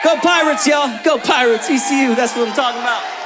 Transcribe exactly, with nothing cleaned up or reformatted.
Go Pirates, y'all. Go Pirates. E C U, that's what I'm talking about.